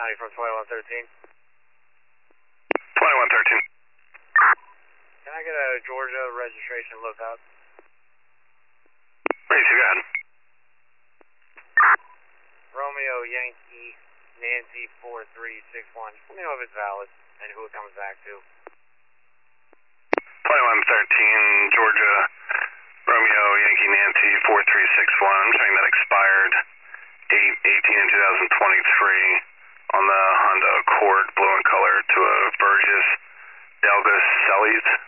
County from 2113. 2113. Can I get a Georgia registration lookout? Ready to go ahead. Romeo Yankee Nancy 4361. Let me know if it's valid and who it comes back to. 2113 Georgia Romeo Yankee Nancy 4361. I'm showing that expired 8/18 in 2023 on the Honda Accord blue in color to a Burgess Delgus Celis.